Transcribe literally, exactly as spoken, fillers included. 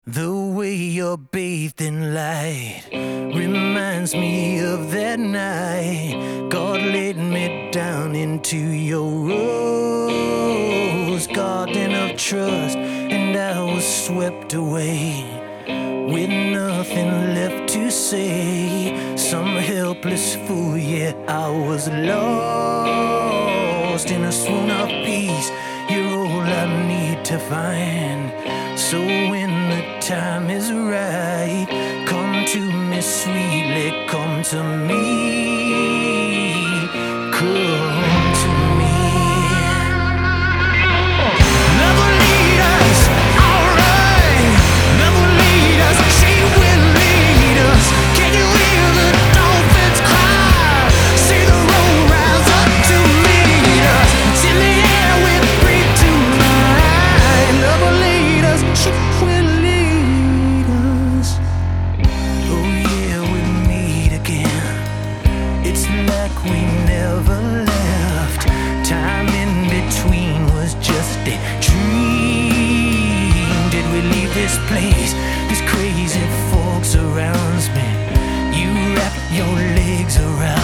The way you're bathed in light reminds me of that night God laid me down into your rose garden of trust, and I was swept away with nothing left to say. Some helpless fool, yeah, I was lost in a swoon of peace. You're all I need to find. So when the time is right, come to me sweetly, come to me, come to me. Love will lead us, alright. Love will lead us, she will lead us. Can you hear the dolphins cry? See the road rise up to meet us. It's in the air we breathe tonight. Love will lead us, she will lead us. Oh yeah, we meet again. It's like we never left. Time in between was just a dream. Did we leave this place? This crazy fog surrounds me. You wrap your legs around